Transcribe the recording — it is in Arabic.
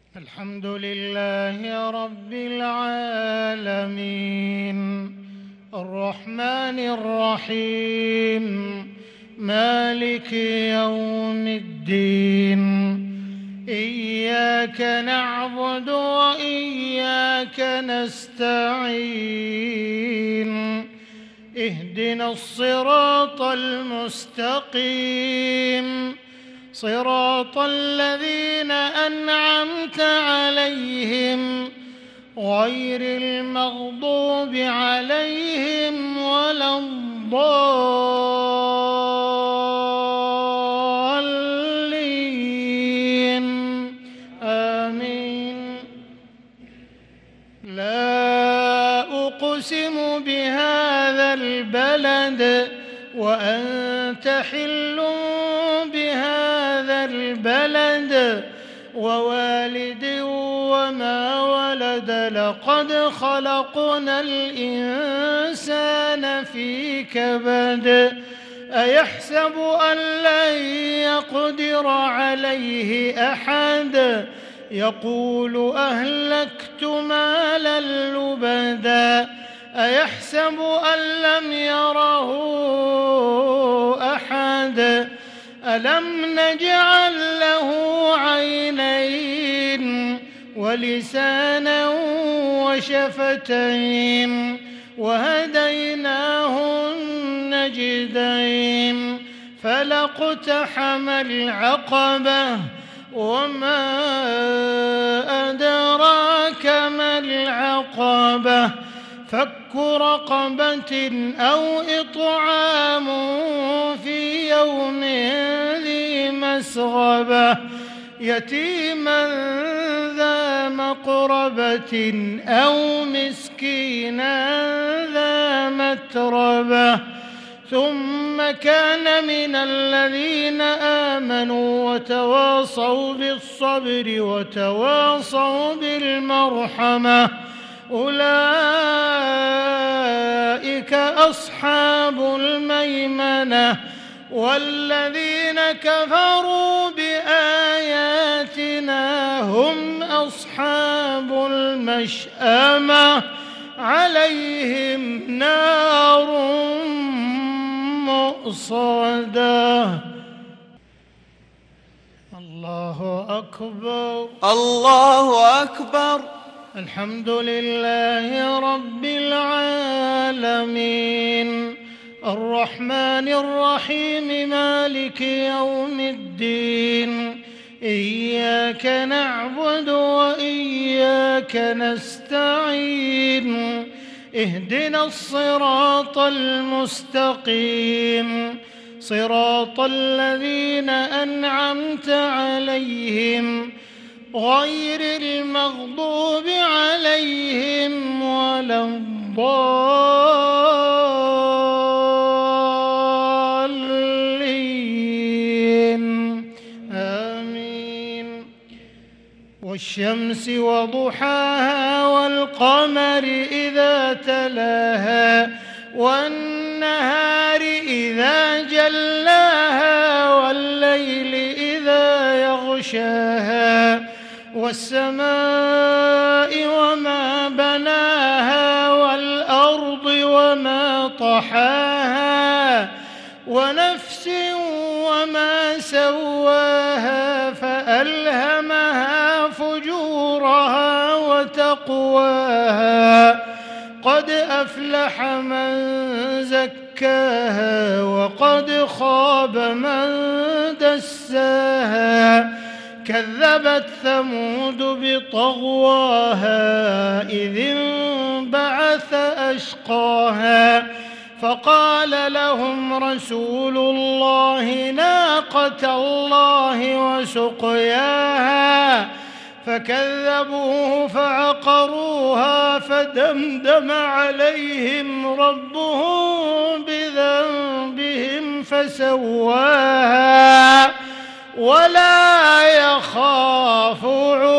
الحمد لله رب العالمين الرحمن الرحيم مالك يوم الدين إياك نعبد وإياك نستعين اهدنا الصراط المستقيم صراط الذين أنعمت عليهم غير المغضوب عليهم ولا الضالين آمين. لا أقسم بهذا البلد وأنت حل بهذا البلد ووالد وما ولد لقد خلقنا الإنسان في كبد أيحسب أن لن يقدر عليه أحد يقول أهلكت مالا لبدا أيحسب أن لم يره أحد ألم نجعل له عينين ولسانا وشفتين وهديناه النجدين فلاقتحم العقبة وما أدراك ما العقبة فك رقبة أو إطعام في يوم ذي مسغبة يتيما ذا مقربة أو مسكينا ذا متربة ثم كان من الذين آمنوا وتواصوا بالصبر وتواصوا بالمرحمة أولئك أصحاب الميمنة والذين كفروا بآياتنا هم أصحاب المشأمة عليهم نار مؤصدة. الله أكبر الله أكبر. الحمد لله رب العالمين الرحمن الرحيم مالك يوم الدين إياك نعبد وإياك نستعين اهدنا الصراط المستقيم صراط الذين أنعمت عليهم غير المغضوب عليهم ولا الضالين آمين. والشمس وضحاها والقمر إذا تلاها والنهار إذا جلاها والليل إذا يغشاها والسماء وما بناها والأرض وما طحاها ونفس وما سواها فألهمها فجورها وتقواها قد أفلح من زكاها وقد خاب من دساها كذبت ثمود بطغواها إذ انبعث أشقاها فقال لهم رسول الله ناقة الله وسقياها فكذبوه فعقروها فدمدم عليهم ربهم بذنبهم فسواها ولا يخاف